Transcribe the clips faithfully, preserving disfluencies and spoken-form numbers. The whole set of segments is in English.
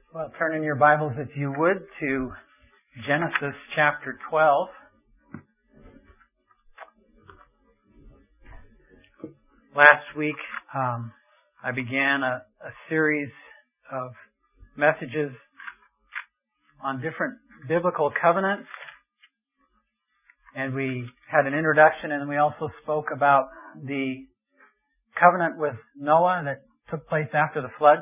Well, turn in your Bibles, if you would, to Genesis chapter twelve. Last week, um, I began a, a series of messages on different biblical covenants. And we had an introduction, and we also spoke about the covenant with Noah that took place after the flood.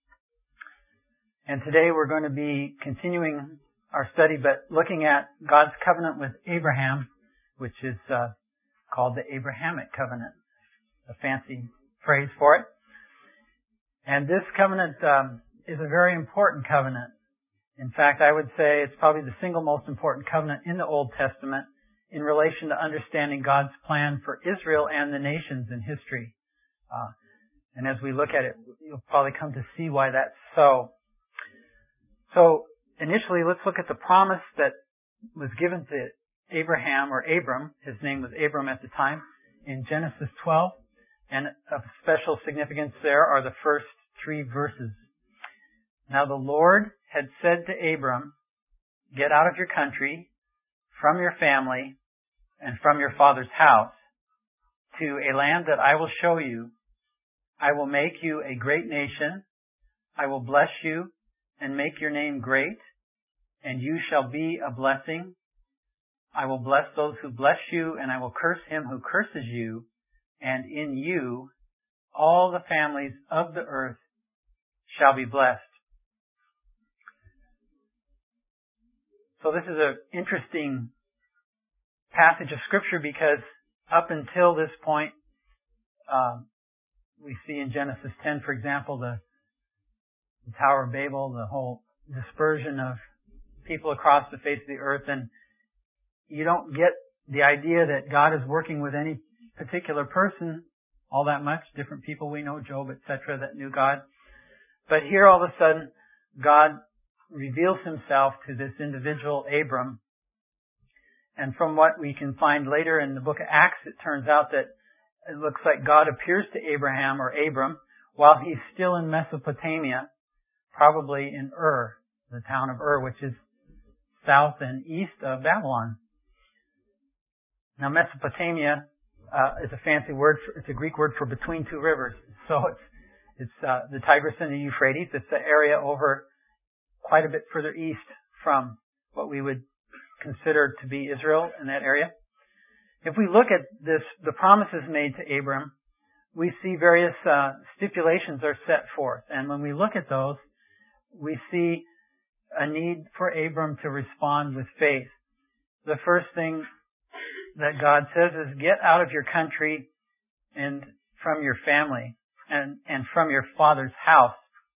And today we're going to be continuing our study, but looking at God's covenant with Abraham, which is uh, called the Abrahamic covenant, a fancy phrase for it. And this covenant um, is a very important covenant. In fact, I would say it's probably the single most important covenant in the Old Testament in relation to understanding God's plan for Israel and the nations in history. Uh, and as we look at it, you'll probably come to see why that's so. So, initially, let's look at the promise that was given to Abraham, or Abram. His name was Abram at the time, in Genesis twelve. And of special significance there are the first three verses. Now the Lord had said to Abram, "Get out of your country, from your family, and from your father's house, to a land that I will show you. I will make you a great nation. I will bless you and make your name great, and you shall be a blessing. I will bless those who bless you, and I will curse him who curses you, and in you all the families of the earth shall be blessed." So this is an interesting passage of Scripture because up until this point, um, we see in Genesis ten, for example, the the Tower of Babel, the whole dispersion of people across the face of the earth, and you don't get the idea that God is working with any particular person all that much. Different people we know, Job, et cetera, that knew God. But here all of a sudden, God reveals himself to this individual, Abram. And from what we can find later in the book of Acts, it turns out that it looks like God appears to Abraham, or Abram, while he's still in Mesopotamia, probably in Ur, the town of Ur, which is south and east of Babylon. Now, Mesopotamia uh, is a fancy word. For, it's a Greek word for between two rivers. So it's it's uh, the Tigris and the Euphrates. It's the area over quite a bit further east from what we would consider to be Israel in that area. If we look at this, the promises made to Abram, we see various uh, stipulations are set forth. And when we look at those, we see a need for Abram to respond with faith. The first thing that God says is, get out of your country and from your family and, and from your father's house.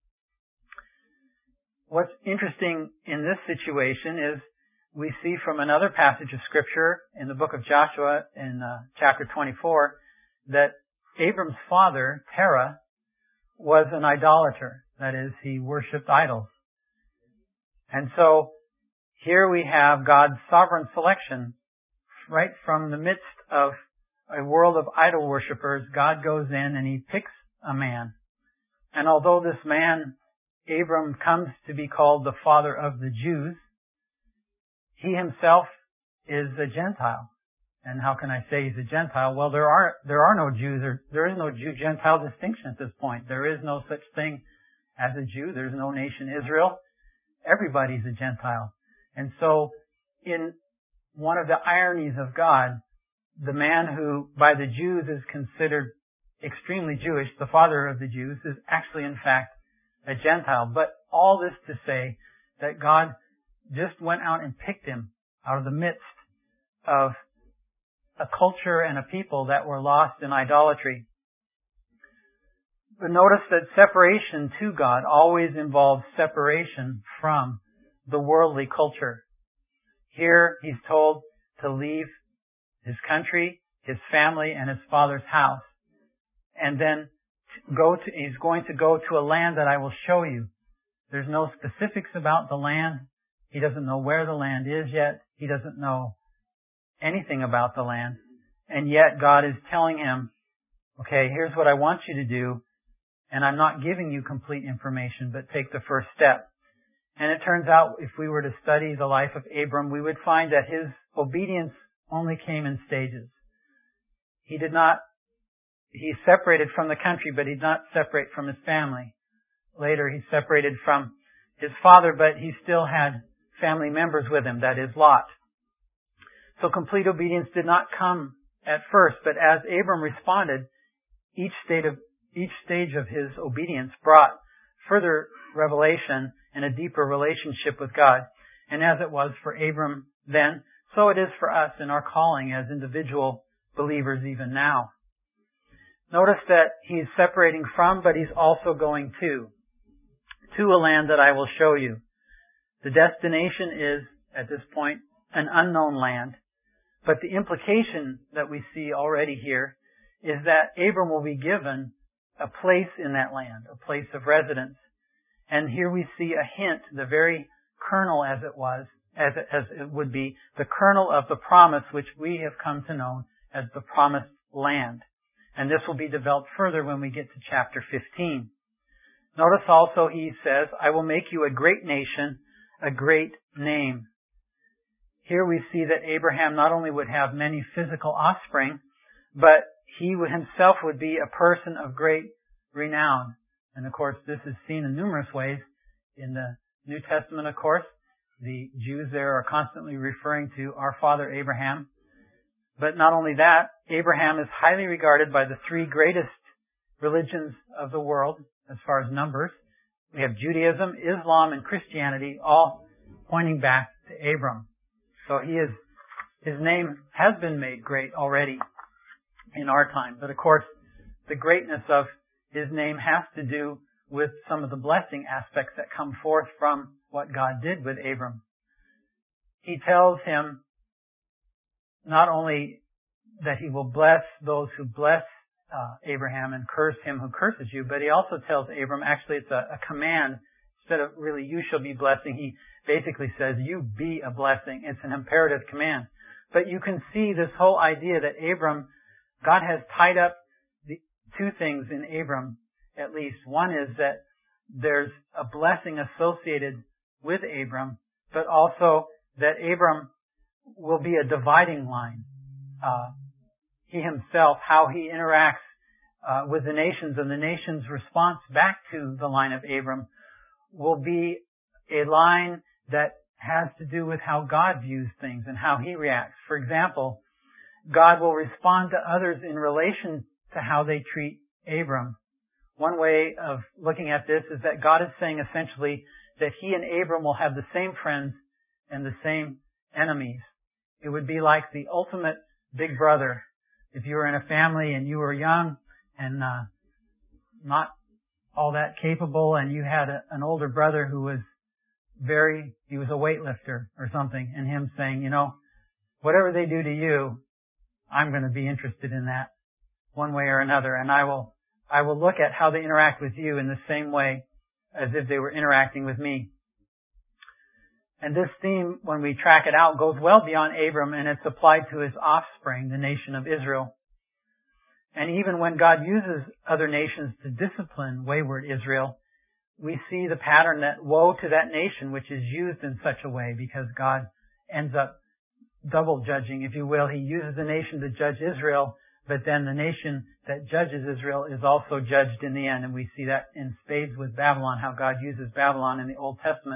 What's interesting in this situation is we see from another passage of Scripture in the book of Joshua in uh, chapter twenty-four that Abram's father, Terah, was an idolater. That is, he worshipped idols. And so here we have God's sovereign selection. Right from the midst of a world of idol worshippers, God goes in and he picks a man. And although this man, Abram, comes to be called the father of the Jews, he himself is a Gentile. And how can I say he's a Gentile? Well, there are there are no Jews, or there is no Jew-Gentile distinction at this point. There is no such thing as a Jew. There's no nation Israel. Everybody's a Gentile. And so, in one of the ironies of God, the man who by the Jews is considered extremely Jewish, the father of the Jews, is actually in fact a Gentile. But all this to say that God just went out and picked him out of the midst of a culture and a people that were lost in idolatry. But notice that separation to God always involves separation from the worldly culture. Here he's told to leave his country, his family, and his father's house. And then go to, he's going to go to a land that I will show you. There's no specifics about the land. He doesn't know where the land is yet. He doesn't know anything about the land. And yet God is telling him, okay, here's what I want you to do. And I'm not giving you complete information, but take the first step. And it turns out, if we were to study the life of Abram, we would find that his obedience only came in stages. He did not, he separated from the country, but he did not separate from his family. Later, he separated from his father, but he still had family members with him, that is Lot. So complete obedience did not come at first, but as Abram responded, each state of, each stage of his obedience brought further revelation and a deeper relationship with God. And as it was for Abram then, so it is for us in our calling as individual believers even now. Notice that he's separating from, but he's also going to, to a land that I will show you. The destination is, at this point, an unknown land. But the implication that we see already here is that Abram will be given a place in that land, a place of residence. And here we see a hint, the very kernel as it was, as it, as it would be, the kernel of the promise which we have come to know as the promised land. And this will be developed further when we get to chapter fifteen. Notice also he says, I will make you a great nation, a great name. Here we see that Abraham not only would have many physical offspring, but he himself would be a person of great renown. And of course, this is seen in numerous ways. In the New Testament, of course, the Jews there are constantly referring to our father Abraham. But not only that, Abraham is highly regarded by the three greatest religions of the world as far as numbers. We have Judaism, Islam, and Christianity, all pointing back to Abram. So he is, his name has been made great already in our time. But of course, the greatness of his name has to do with some of the blessing aspects that come forth from what God did with Abram. He tells him not only that he will bless those who bless uh, Abraham and curse him who curses you, but he also tells Abram, actually it's a, a command. Instead of really you shall be blessing, he basically says you be a blessing. It's an imperative command. But you can see this whole idea that Abram, God has tied up the two things in Abram at least. One is that there's a blessing associated with Abram, but also that Abram will be a dividing line. Uh, he himself, how he interacts uh, with the nations and the nations' response back to the line of Abram will be a line that has to do with how God views things and how he reacts. For example, God will respond to others in relation to how they treat Abram. One way of looking at this is that God is saying essentially that he and Abram will have the same friends and the same enemies. It would be like the ultimate big brother. If you were in a family and you were young and uh, not all that capable and you had a, an older brother who was very, he was a weightlifter or something, and him saying, you know, whatever they do to you, I'm going to be interested in that one way or another, and I will, I will look at how they interact with you in the same way as if they were interacting with me. And this theme, when we track it out, goes well beyond Abram, and it's applied to his offspring, the nation of Israel. And even when God uses other nations to discipline wayward Israel, we see the pattern that woe to that nation which is used in such a way, because God ends up double judging, if you will. He uses the nation to judge Israel, but then the nation that judges Israel is also judged in the end. And we see that in spades with Babylon, how God uses Babylon in the Old Testament.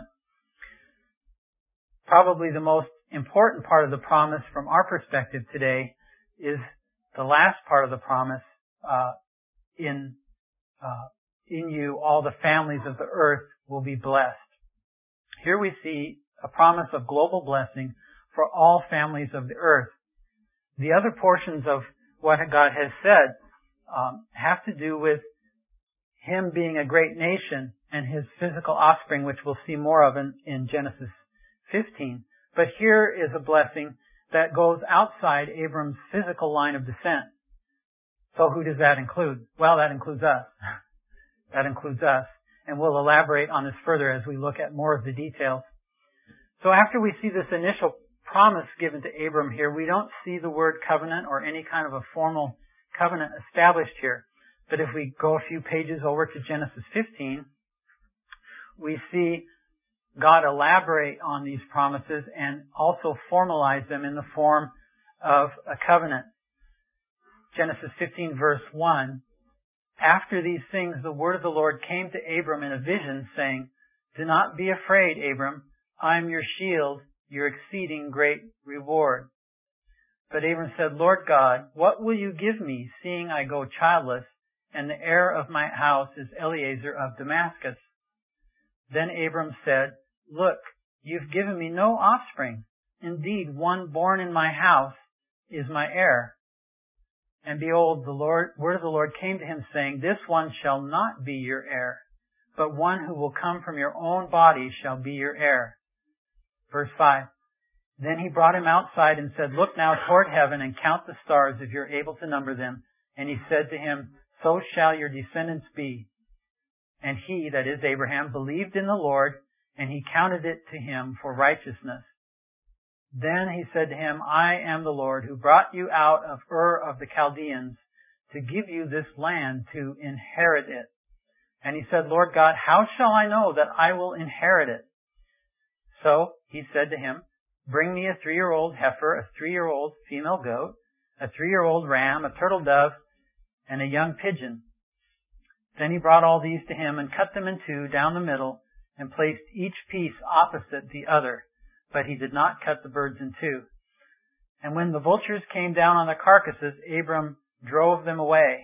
Probably the most important part of the promise from our perspective today is the last part of the promise, uh, in, uh, in you all the families of the earth will be blessed. Here we see a promise of global blessing for all families of the earth. The other portions of what God has said um, have to do with him being a great nation and his physical offspring, which we'll see more of in, in Genesis fifteen. But here is a blessing that goes outside Abram's physical line of descent. So who does that include? Well, that includes us. That includes us. And we'll elaborate on this further as we look at more of the details. So after we see this initial promise given to Abram here, we don't see the word covenant or any kind of a formal covenant established here. But if we go a few pages over to Genesis fifteen, we see God elaborate on these promises and also formalize them in the form of a covenant. Genesis fifteen verse one, after these things the word of the Lord came to Abram in a vision, saying, do not be afraid, Abram, I am your shield, your exceeding great reward. But Abram said, Lord God, what will you give me, seeing I go childless, and the heir of my house is Eliezer of Damascus? Then Abram said, look, you've given me no offspring. Indeed, one born in my house is my heir. And behold, the Lord, word of the Lord came to him, saying, this one shall not be your heir, but one who will come from your own body shall be your heir. Verse five, then he brought him outside and said, look now toward heaven and count the stars if you're able to number them. And he said to him, so shall your descendants be. And he, that is Abraham, believed in the Lord, and he counted it to him for righteousness. Then he said to him, I am the Lord who brought you out of Ur of the Chaldeans to give you this land to inherit it. And he said, Lord God, how shall I know that I will inherit it? So he said to him, bring me a three-year-old heifer, a three-year-old female goat, a three-year-old ram, a turtle dove, and a young pigeon. Then he brought all these to him and cut them in two down the middle and placed each piece opposite the other. But he did not cut the birds in two. And when the vultures came down on the carcasses, Abram drove them away.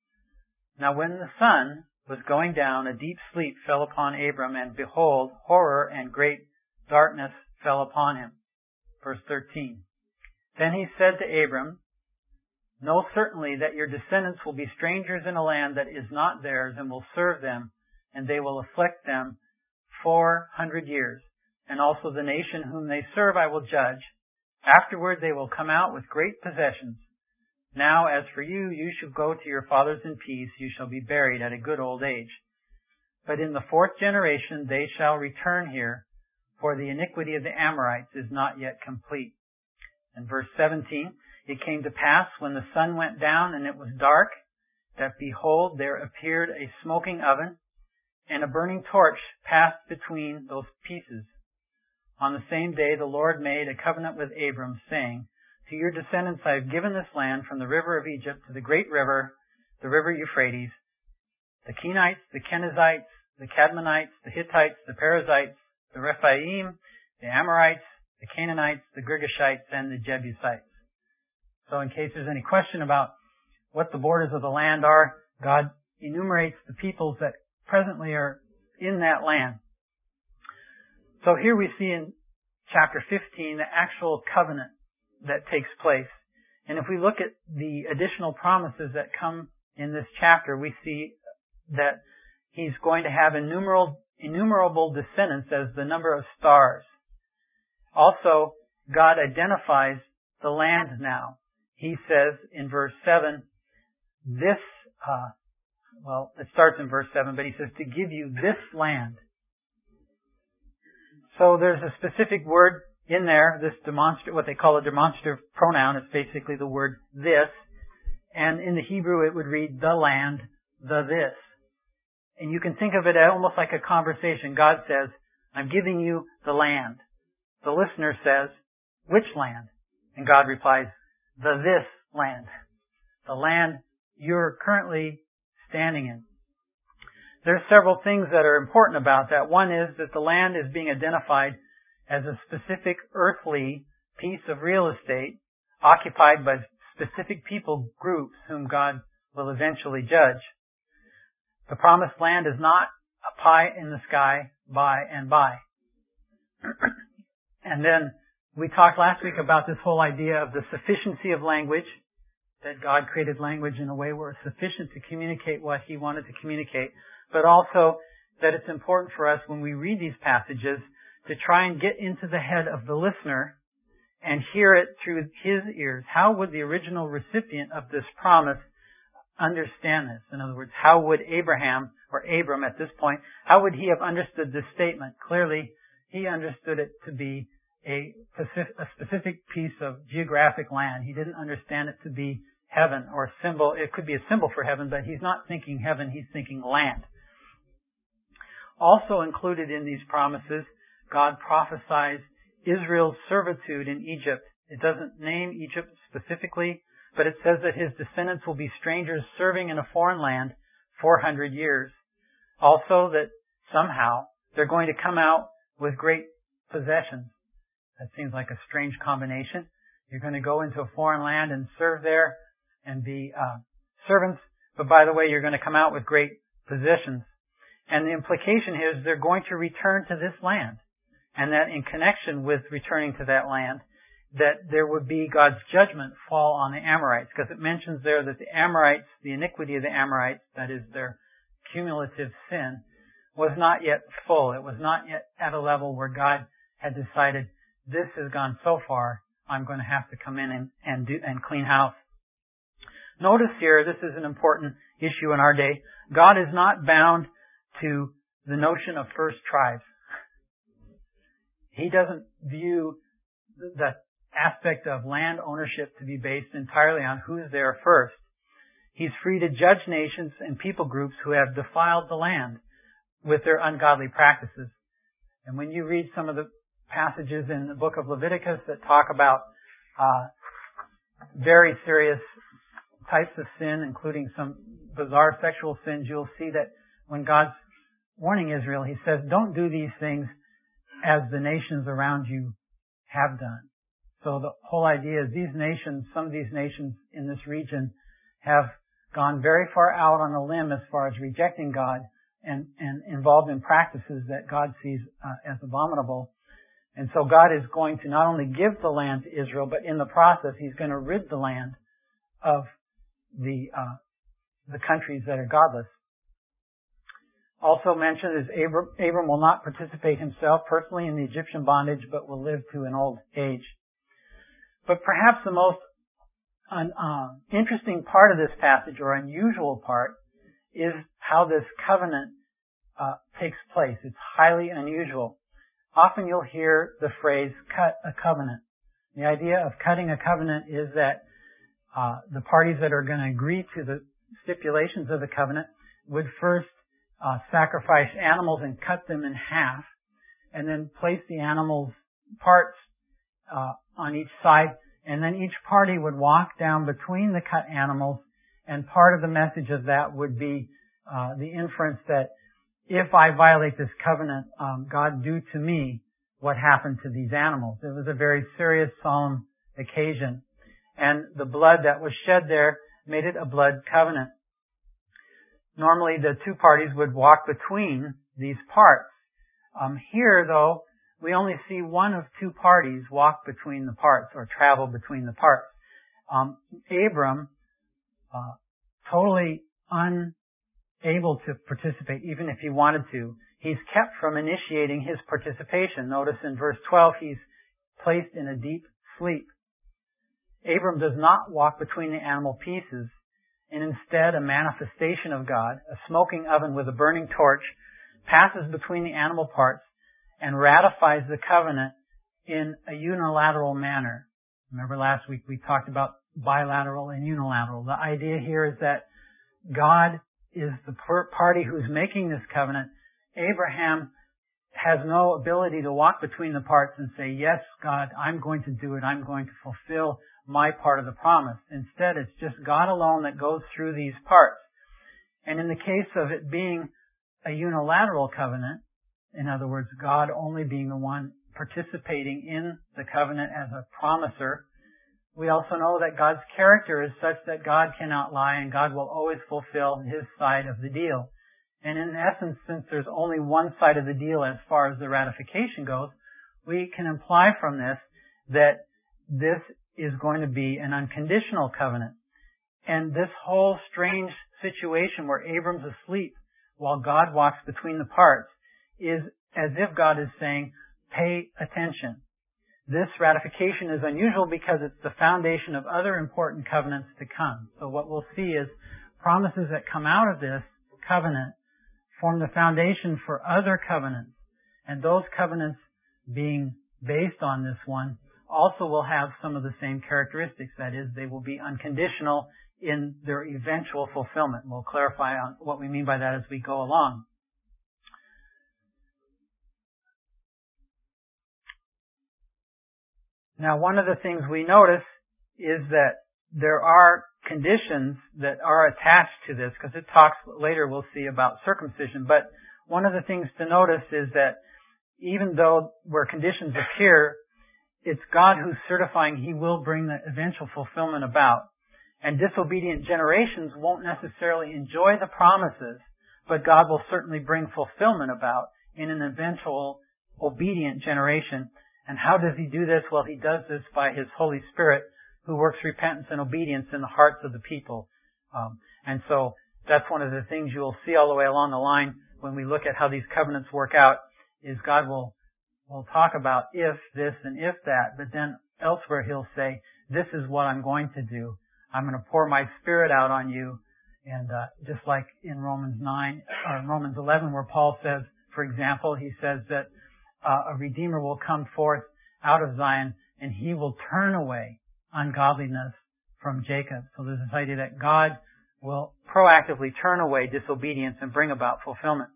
Now when the sun was going down, a deep sleep fell upon Abram, and behold, horror and great darkness fell upon him. Verse thirteen. Then he said to Abram, know certainly that your descendants will be strangers in a land that is not theirs, and will serve them, and they will afflict them four hundred years. And also the nation whom they serve I will judge. Afterward they will come out with great possessions. Now as for you, you shall go to your fathers in peace. You shall be buried at a good old age. But in the fourth generation they shall return here, for the iniquity of the Amorites is not yet complete. And verse seventeen, it came to pass when the sun went down and it was dark, that behold, there appeared a smoking oven, and a burning torch passed between those pieces. On the same day the Lord made a covenant with Abram, saying, to your descendants I have given this land from the river of Egypt to the great river, the river Euphrates, the Kenites, the Kenizzites, the Cadmonites, the Hittites, the Perizzites, the Rephaim, the Amorites, the Canaanites, the Girgashites, and the Jebusites. So in case there's any question about what the borders of the land are, God enumerates the peoples that presently are in that land. So here we see in chapter fifteen the actual covenant that takes place. And if we look at the additional promises that come in this chapter, we see that he's going to have innumerable, innumerable descendants as the number of stars. Also, God identifies the land now. He says in verse seven, this, uh, well, it starts in verse seven, but he says to give you this land. So there's a specific word in there, this demonstrative, what they call a demonstrative pronoun. It's basically the word this. And in the Hebrew it would read the land, the this. And you can think of it almost like a conversation. God says, I'm giving you the land. The listener says, which land? And God replies, the this land. The land you're currently standing in. There's several things that are important about that. One is that the land is being identified as a specific earthly piece of real estate occupied by specific people groups whom God will eventually judge. The promised land is not a pie in the sky by and by. And then we talked last week about this whole idea of the sufficiency of language, that God created language in a way where it's sufficient to communicate what He wanted to communicate, but also that it's important for us when we read these passages to try and get into the head of the listener and hear it through his ears. How would the original recipient of this promise understand this? In other words, how would Abraham, or Abram at this point, how would he have understood this statement? Clearly, he understood it to be a specific, a specific piece of geographic land. He didn't understand it to be heaven or a symbol. It could be a symbol for heaven, but he's not thinking heaven, he's thinking land. Also included in these promises God prophesies Israel's servitude in Egypt. It doesn't name Egypt specifically, but it says that his descendants will be strangers serving in a foreign land four hundred years. Also that somehow they're going to come out with great possessions. That seems like a strange combination. You're going to go into a foreign land and serve there and be uh, servants, but by the way, you're going to come out with great possessions. And the implication here is they're going to return to this land, and that in connection with returning to that land, that there would be God's judgment fall on the Amorites, because it mentions there that the Amorites, the iniquity of the Amorites, that is their cumulative sin, was not yet full. It was not yet at a level where God had decided, this has gone so far, I'm going to have to come in and, and do and clean house. Notice here, this is an important issue in our day. God is not bound to the notion of first tribes. He doesn't view the aspect of land ownership to be based entirely on who's there first. He's free to judge nations and people groups who have defiled the land with their ungodly practices. And when you read some of the passages in the book of Leviticus that talk about uh, very serious types of sin, including some bizarre sexual sins, you'll see that when God's warning Israel, He says, don't do these things as the nations around you have done. So the whole idea is these nations, some of these nations in this region have gone very far out on a limb as far as rejecting God and, and involved in practices that God sees uh, as abominable. And so God is going to not only give the land to Israel, but in the process He's going to rid the land of the uh, the countries that are godless. Also mentioned is Abram, Abram will not participate himself personally in the Egyptian bondage, but will live to an old age. But perhaps the most un, uh, interesting part of this passage, or unusual part, is how this covenant uh, takes place. It's highly unusual. Often you'll hear the phrase, cut a covenant. The idea of cutting a covenant is that uh, the parties that are going to agree to the stipulations of the covenant would first uh, sacrifice animals and cut them in half, and then place the animals' parts uh, on each side, and then each party would walk down between the cut animals, and part of the message of that would be uh, the inference that if I violate this covenant, um, God, do to me what happened to these animals. It was a very serious, solemn occasion. And the blood that was shed there made it a blood covenant. Normally the two parties would walk between these parts. Um, here, though, we only see one of two parties walk between the parts or travel between the parts. Um, Abram, uh, totally unable to participate, even if he wanted to. He's kept from initiating his participation. Notice in verse twelve, he's placed in a deep sleep. Abram does not walk between the animal pieces, and instead a manifestation of God, a smoking oven with a burning torch, passes between the animal parts and ratifies the covenant in a unilateral manner. Remember last week we talked about bilateral and unilateral. The idea here is that God is the party who's making this covenant. Abraham has no ability to walk between the parts and say, yes, God, I'm going to do it. I'm going to fulfill my part of the promise. Instead, it's just God alone that goes through these parts. And in the case of it being a unilateral covenant, in other words, God only being the one participating in the covenant as a promiser, we also know that God's character is such that God cannot lie and God will always fulfill His side of the deal. And in essence, since there's only one side of the deal as far as the ratification goes, we can imply from this that this is going to be an unconditional covenant. And this whole strange situation where Abram's asleep while God walks between the parts is as if God is saying, pay attention. This ratification is unusual because it's the foundation of other important covenants to come. So what we'll see is promises that come out of this covenant form the foundation for other covenants. And those covenants being based on this one also will have some of the same characteristics. That is, they will be unconditional in their eventual fulfillment. We'll clarify on what we mean by that as we go along. Now, one of the things we notice is that there are conditions that are attached to this, because it talks later, we'll see, about circumcision. But one of the things to notice is that even though where conditions appear, it's God who's certifying He will bring the eventual fulfillment about. And disobedient generations won't necessarily enjoy the promises, but God will certainly bring fulfillment about in an eventual obedient generation. And how does He do this? Well, He does this by His Holy Spirit, who works repentance and obedience in the hearts of the people. Um, and so that's one of the things you will see all the way along the line when we look at how these covenants work out, is God will will talk about if this and if that, but then elsewhere He'll say, this is what I'm going to do. I'm going to pour my Spirit out on you. And uh, just like in Romans nine, or Romans eleven, where Paul says, for example, he says that uh, a Redeemer will come forth out of Zion, and He will turn away ungodliness from Jacob. So there's this idea that God will proactively turn away disobedience and bring about fulfillment.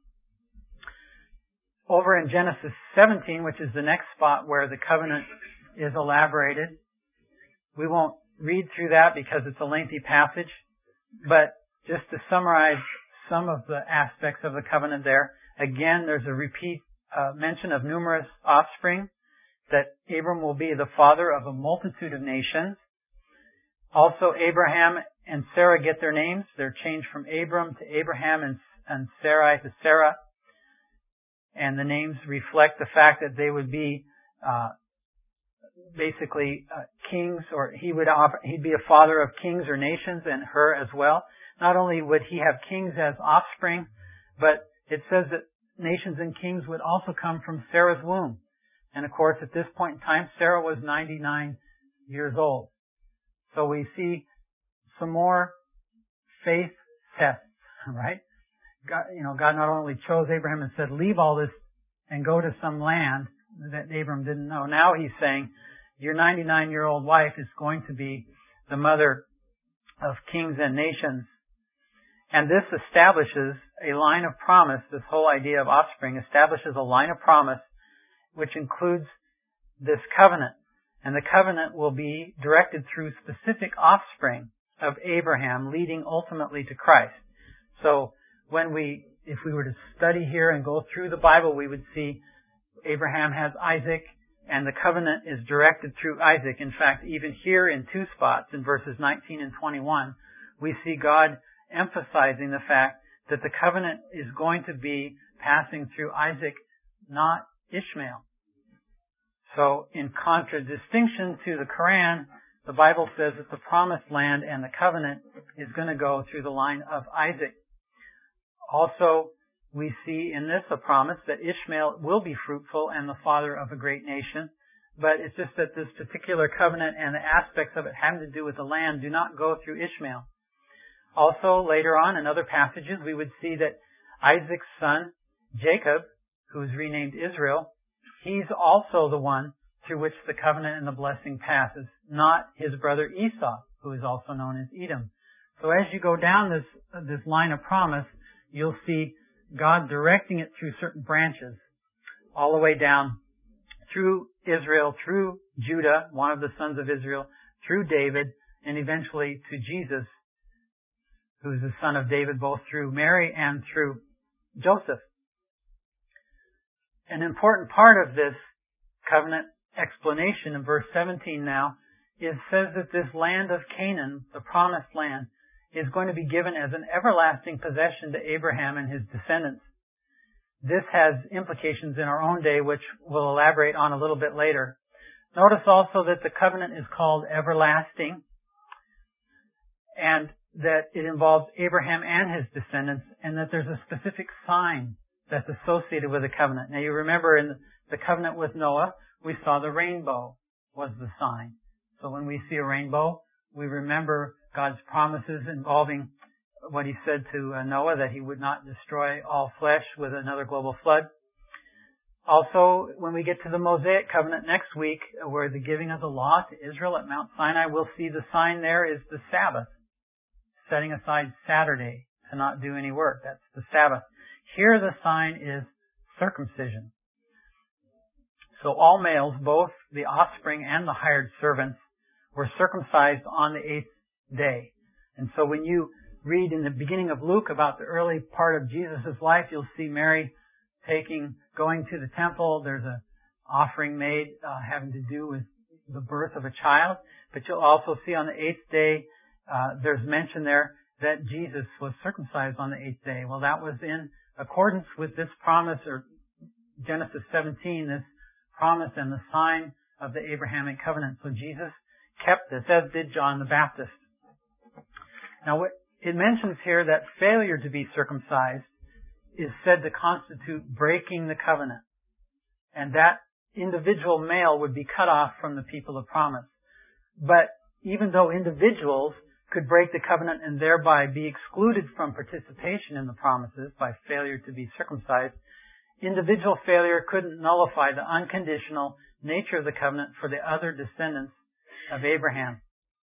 Over in Genesis seventeen, which is the next spot where the covenant is elaborated, we won't read through that because it's a lengthy passage, but just to summarize some of the aspects of the covenant there, again, there's a repeat uh, mention of numerous offspring, that Abram will be the father of a multitude of nations. Also, Abraham and Sarah get their names. They're changed from Abram to Abraham and, and Sarai to Sarah. And the names reflect the fact that they would be uh, basically uh, kings, or he would offer, he'd be a father of kings or nations, and her as well. Not only would he have kings as offspring, but it says that nations and kings would also come from Sarah's womb. And of course, at this point in time, Sarah was ninety-nine years old. So we see some more faith tests, right? God, you know, God not only chose Abraham and said, leave all this and go to some land that Abram didn't know. Now He's saying, your ninety-nine-year-old wife is going to be the mother of kings and nations. And this establishes a line of promise. This whole idea of offspring establishes a line of promise which includes this covenant. And the covenant will be directed through specific offspring of Abraham, leading ultimately to Christ. So when we, if we were to study here and go through the Bible, we would see Abraham has Isaac, and the covenant is directed through Isaac. In fact, even here in two spots, in verses nineteen and twenty-one, we see God emphasizing the fact that the covenant is going to be passing through Isaac, not Ishmael. So, in contradistinction to the Quran, the Bible says that the promised land and the covenant is going to go through the line of Isaac. Also, we see in this a promise that Ishmael will be fruitful and the father of a great nation. But it's just that this particular covenant and the aspects of it having to do with the land do not go through Ishmael. Also, later on in other passages, we would see that Isaac's son, Jacob, who is renamed Israel, he's also the one through which the covenant and the blessing passes, not his brother Esau, who is also known as Edom. So as you go down this, this line of promise, you'll see God directing it through certain branches, all the way down through Israel, through Judah, one of the sons of Israel, through David, and eventually to Jesus, who is the son of David, both through Mary and through Joseph. An important part of this covenant explanation in verse seventeen now is says that this land of Canaan, the promised land, is going to be given as an everlasting possession to Abraham and his descendants. This has implications in our own day, which we'll elaborate on a little bit later. Notice also that the covenant is called everlasting, and that it involves Abraham and his descendants, and that there's a specific sign that's associated with the covenant. Now you remember in the covenant with Noah, we saw the rainbow was the sign. So when we see a rainbow, we remember God's promises involving what He said to Noah, that He would not destroy all flesh with another global flood. Also, when we get to the Mosaic covenant next week, where the giving of the law to Israel at Mount Sinai, we'll see the sign there is the Sabbath, setting aside Saturday to not do any work. That's the Sabbath. Here the sign is circumcision. So all males, both the offspring and the hired servants, were circumcised on the eighth day. And so when you read in the beginning of Luke about the early part of Jesus' life, you'll see Mary taking, going to the temple. There's an offering made uh, having to do with the birth of a child. But you'll also see on the eighth day, uh, there's mention there that Jesus was circumcised on the eighth day. Well, that was in accordance with this promise, or Genesis seventeen, this promise and the sign of the Abrahamic covenant. So Jesus kept this, as did John the Baptist. Now, it mentions here that failure to be circumcised is said to constitute breaking the covenant, and that individual male would be cut off from the people of promise. But even though individuals could break the covenant and thereby be excluded from participation in the promises by failure to be circumcised, individual failure couldn't nullify the unconditional nature of the covenant for the other descendants of Abraham.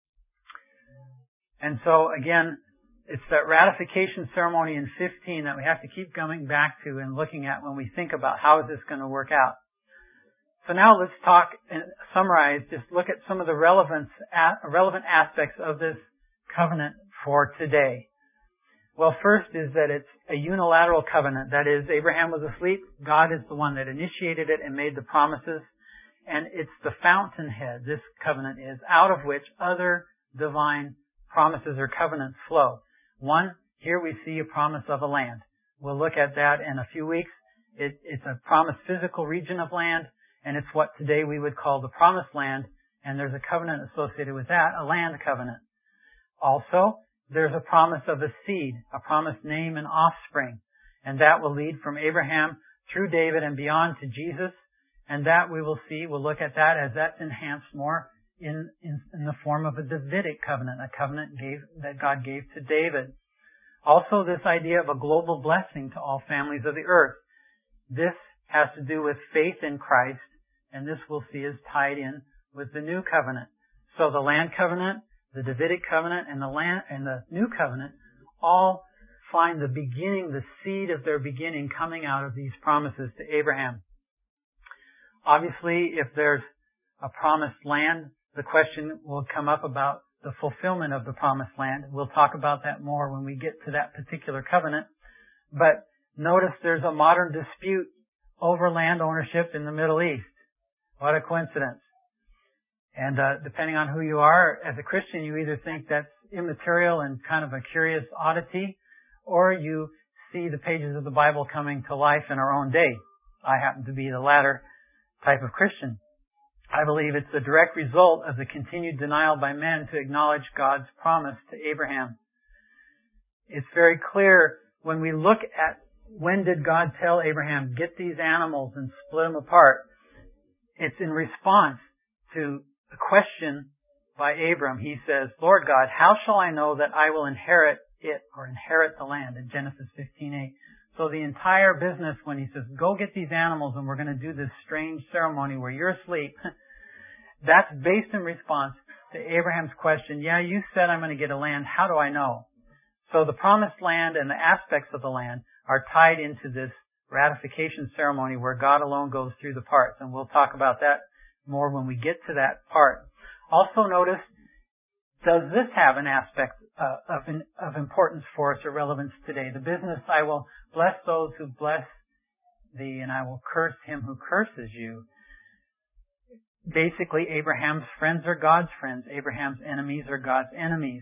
And so again, it's that ratification ceremony in fifteen that we have to keep coming back to and looking at when we think about how is this going to work out. So now let's talk and summarize, just look at some of the relevance, relevant aspects of this covenant for today. Well, first is that it's a unilateral covenant. That is, Abraham was asleep. God is the one that initiated it and made the promises. And it's the fountainhead, this covenant is, out of which other divine promises or covenants flow. One, here we see a promise of a land. We'll look at that in a few weeks. It, it's a promised physical region of land, and it's what today we would call the promised land, and there's a covenant associated with that, a land covenant. Also, there's a promise of a seed, a promised name and offspring, and that will lead from Abraham through David and beyond to Jesus, and that we will see, we'll look at that as that's enhanced more in, in, in the form of a Davidic covenant, a covenant gave, that God gave to David. Also, this idea of a global blessing to all families of the earth. This has to do with faith in Christ, and this we'll see is tied in with the new covenant. So the land covenant, the Davidic covenant, and the land and the new covenant all find the beginning, the seed of their beginning coming out of these promises to Abraham. Obviously, if there's a promised land, the question will come up about the fulfillment of the promised land. We'll talk about that more when we get to that particular covenant. But notice there's a modern dispute over land ownership in the Middle East. What a coincidence. And uh, depending on who you are, as a Christian, you either think that's immaterial and kind of a curious oddity, or you see the pages of the Bible coming to life in our own day. I happen to be the latter type of Christian. I believe it's a direct result of the continued denial by men to acknowledge God's promise to Abraham. It's very clear when we look at when did God tell Abraham, get these animals and split them apart. It's in response to a question by Abram. He says, Lord God, how shall I know that I will inherit it or inherit the land in Genesis fifteen eight. So the entire business when he says, go get these animals and we're going to do this strange ceremony where you're asleep, that's based in response to Abraham's question, yeah, you said I'm going to get a land. How do I know? So the promised land and the aspects of the land are tied into this ratification ceremony where God alone goes through the parts. And we'll talk about that more when we get to that part. Also notice, does this have an aspect uh, of, of importance for us or relevance today? The business, I will bless those who bless thee and I will curse him who curses you. Basically, Abraham's friends are God's friends. Abraham's enemies are God's enemies.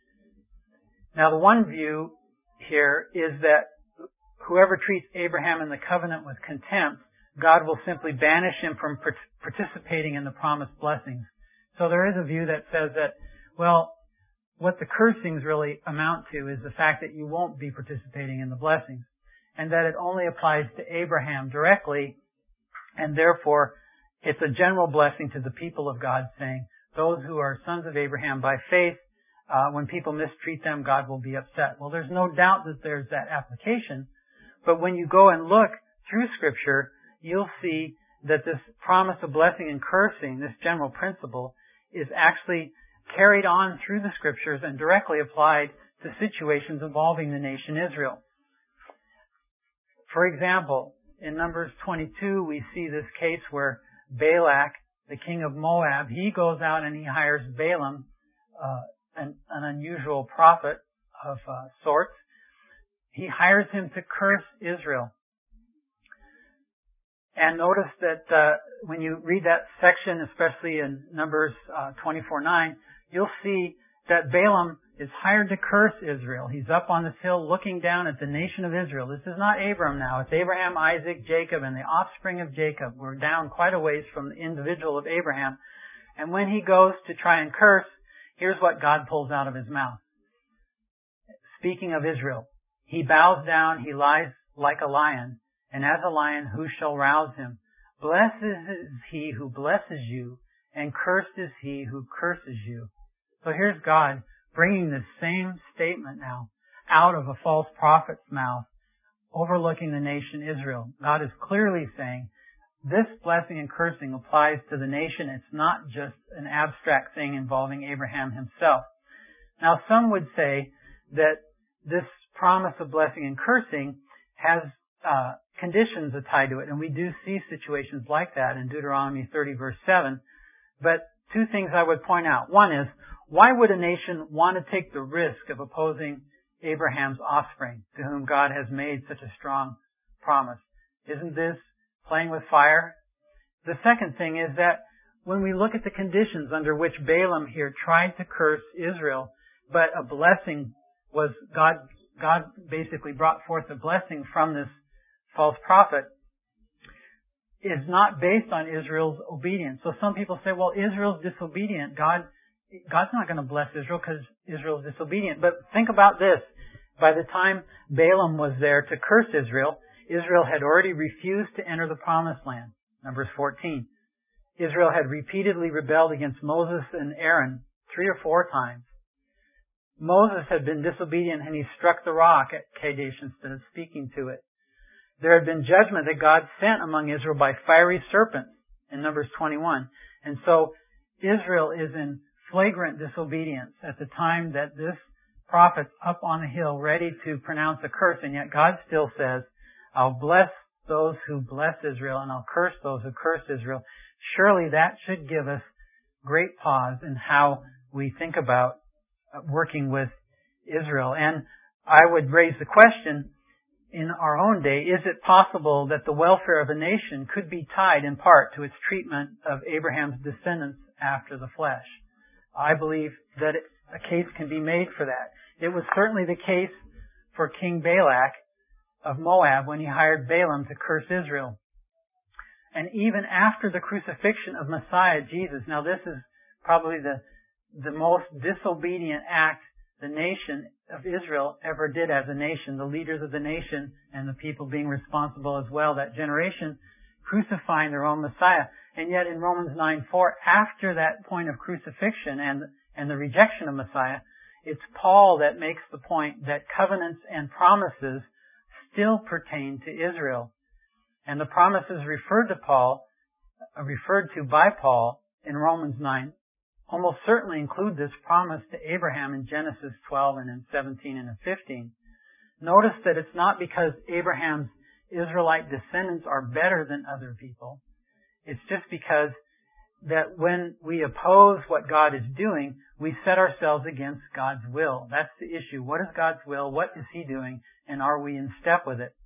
Now, the one view here is that whoever treats Abraham in the covenant with contempt, God will simply banish him from participating in the promised blessings. So there is a view that says that, well, what the cursings really amount to is the fact that you won't be participating in the blessings, and that it only applies to Abraham directly, and therefore it's a general blessing to the people of God, saying, those who are sons of Abraham by faith, uh, when people mistreat them, God will be upset. Well, there's no doubt that there's that application, but when you go and look through Scripture, you'll see that this promise of blessing and cursing, this general principle, is actually carried on through the Scriptures and directly applied to situations involving the nation Israel. For example, in Numbers twenty-two, we see this case where Balak, the king of Moab, he goes out and he hires Balaam, uh, an, an unusual prophet of uh, sorts. He hires him to curse Israel. And notice that uh, when you read that section, especially in Numbers uh, twenty-four nine, you'll see that Balaam is hired to curse Israel. He's up on this hill looking down at the nation of Israel. This is not Abram now. It's Abraham, Isaac, Jacob, and the offspring of Jacob. We're down quite a ways from the individual of Abraham. And when he goes to try and curse, here's what God pulls out of his mouth. Speaking of Israel, he bows down, he lies like a lion, and as a lion, who shall rouse him? Blessed is he who blesses you, and cursed is he who curses you. So here's God bringing this same statement now out of a false prophet's mouth, overlooking the nation Israel. God is clearly saying, this blessing and cursing applies to the nation. It's not just an abstract thing involving Abraham himself. Now, some would say that this promise of blessing and cursing has uh, conditions tied to it, and we do see situations like that in Deuteronomy thirty, verse seven. But two things I would point out. One is, why would a nation want to take the risk of opposing Abraham's offspring, to whom God has made such a strong promise? Isn't this playing with fire? The second thing is that when we look at the conditions under which Balaam here tried to curse Israel, but a blessing was, God, God basically brought forth a blessing from this false prophet, is not based on Israel's obedience. So some people say, well, Israel's disobedient. God, God's not going to bless Israel because Israel's disobedient. But think about this. By the time Balaam was there to curse Israel, Israel had already refused to enter the promised land. Numbers fourteen. Israel had repeatedly rebelled against Moses and Aaron three or four times. Moses had been disobedient and he struck the rock at Kadesh instead of speaking to it. There had been judgment that God sent among Israel by fiery serpents in Numbers twenty-one. And so Israel is in flagrant disobedience at the time that this prophet's up on the hill ready to pronounce a curse, and yet God still says, I'll bless those who bless Israel and I'll curse those who curse Israel. Surely that should give us great pause in how we think about working with Israel. And I would raise the question, in our own day, is it possible that the welfare of a nation could be tied in part to its treatment of Abraham's descendants after the flesh? I believe that a case can be made for that. It was certainly the case for King Balak of Moab when he hired Balaam to curse Israel. And even after the crucifixion of Messiah Jesus, now this is probably the, the most disobedient act the nation of Israel ever did as a nation, the leaders of the nation and the people being responsible as well, that generation, crucifying their own Messiah. And yet in Romans nine four, after that point of crucifixion and, and the rejection of Messiah, it's Paul that makes the point that covenants and promises still pertain to Israel. And the promises referred to Paul, uh, referred to by Paul in Romans nine, almost certainly include this promise to Abraham in Genesis twelve and in seventeen and in fifteen. Notice that it's not because Abraham's Israelite descendants are better than other people. It's just because that when we oppose what God is doing, we set ourselves against God's will. That's the issue. What is God's will? What is He doing? And are we in step with it?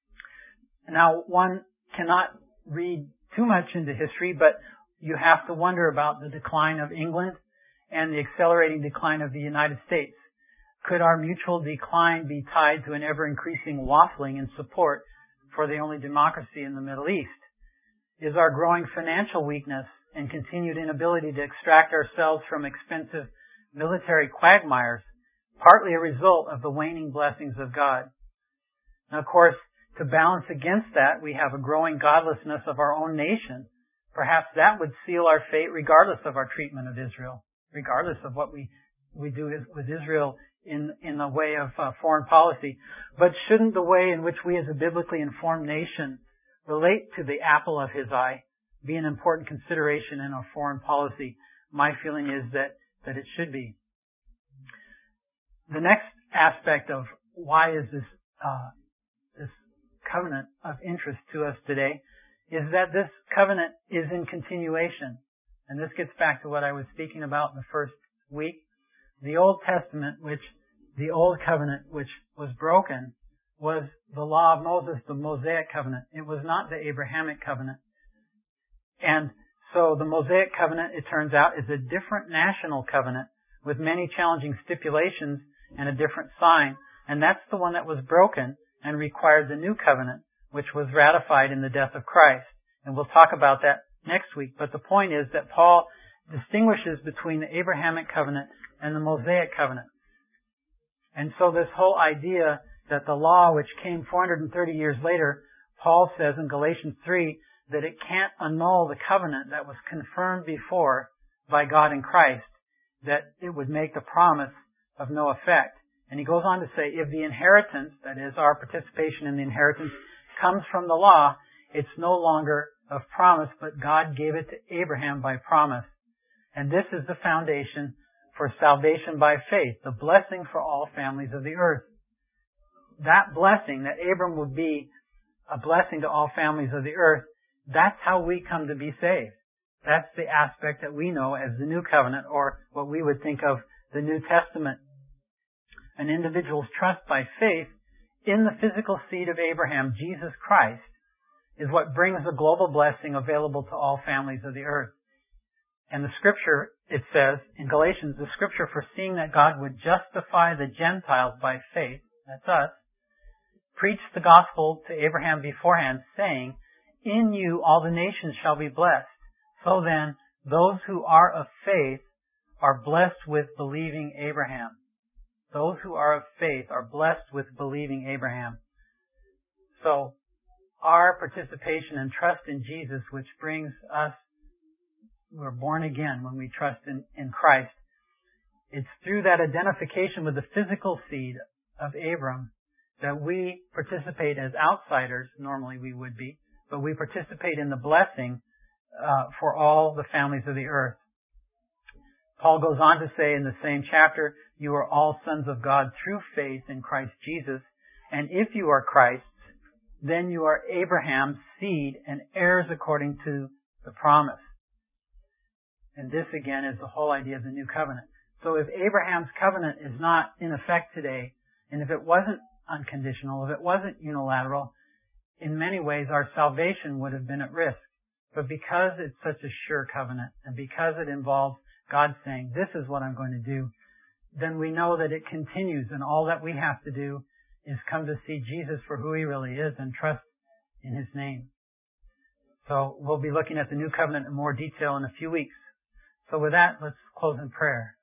Now, one cannot read too much into history, but you have to wonder about the decline of England and the accelerating decline of the United States. Could our mutual decline be tied to an ever-increasing waffling in support for the only democracy in the Middle East? Is our growing financial weakness and continued inability to extract ourselves from expensive military quagmires partly a result of the waning blessings of God? Now, of course, to balance against that, we have a growing godlessness of our own nation. Perhaps that would seal our fate regardless of our treatment of Israel, regardless of what we, we do with Israel in, in the way of uh, foreign policy. But shouldn't the way in which we as a biblically informed nation relate to the apple of His eye be an important consideration in our foreign policy? My feeling is that, that it should be. The next aspect of why is this, uh, this covenant of interest to us today is that this covenant is in continuation. And this gets back to what I was speaking about in the first week. The Old Testament, which, the Old Covenant, which was broken, was the law of Moses, the Mosaic covenant. It was not the Abrahamic covenant. And so the Mosaic covenant, it turns out, is a different national covenant with many challenging stipulations and a different sign. And that's the one that was broken and required the new covenant, which was ratified in the death of Christ. And we'll talk about that next week. But the point is that Paul distinguishes between the Abrahamic covenant and the Mosaic covenant. And so this whole idea that the law, which came four hundred thirty years later, Paul says in Galatians three that it can't annul the covenant that was confirmed before by God in Christ, that it would make the promise of no effect. And he goes on to say, if the inheritance, that is our participation in the inheritance, comes from the law, it's no longer of promise, but God gave it to Abraham by promise. And this is the foundation for salvation by faith, the blessing for all families of the earth. That blessing, that Abram would be a blessing to all families of the earth, that's how we come to be saved. That's the aspect that we know as the New Covenant, or what we would think of the New Testament. An individual's trust by faith in the physical seed of Abraham, Jesus Christ, is what brings the global blessing available to all families of the earth. And the scripture, it says in Galatians, the scripture foreseeing that God would justify the Gentiles by faith, that's us, preached the gospel to Abraham beforehand, saying, in you all the nations shall be blessed. So then, those who are of faith are blessed with believing Abraham. Those who are of faith are blessed with believing Abraham. So, our participation and trust in Jesus, which brings us, we're born again when we trust in, in Christ, it's through that identification with the physical seed of Abram that we participate as outsiders, normally we would be, but we participate in the blessing uh, for all the families of the earth. Paul goes on to say in the same chapter, you are all sons of God through faith in Christ Jesus, and if you are Christ's, then you are Abraham's seed and heirs according to the promise. And this again is the whole idea of the new covenant. So if Abraham's covenant is not in effect today, and if it wasn't unconditional, if it wasn't unilateral, in many ways our salvation would have been at risk. But because it's such a sure covenant, and because it involves God saying, this is what I'm going to do, then we know that it continues, and all that we have to do is come to see Jesus for who He really is and trust in His name. So we'll be looking at the new covenant in more detail in a few weeks. So with that, let's close in prayer.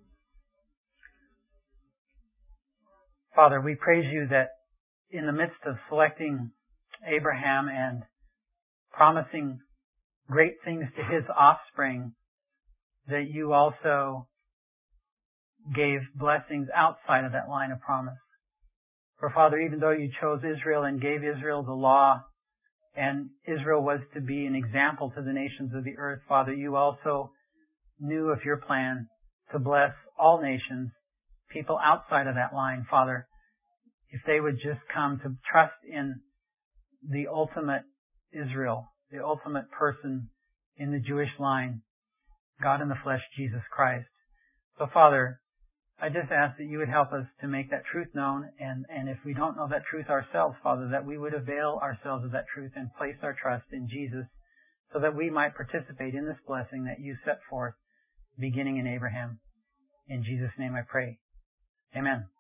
Father, we praise You that in the midst of selecting Abraham and promising great things to his offspring, that You also gave blessings outside of that line of promise. For Father, even though You chose Israel and gave Israel the law, and Israel was to be an example to the nations of the earth, Father, You also knew of Your plan to bless all nations, people outside of that line, Father, if they would just come to trust in the ultimate Israel, the ultimate person in the Jewish line, God in the flesh, Jesus Christ. So Father, I just ask that You would help us to make that truth known, and, and if we don't know that truth ourselves, Father, that we would avail ourselves of that truth and place our trust in Jesus so that we might participate in this blessing that You set forth beginning in Abraham. In Jesus' name I pray. Amen.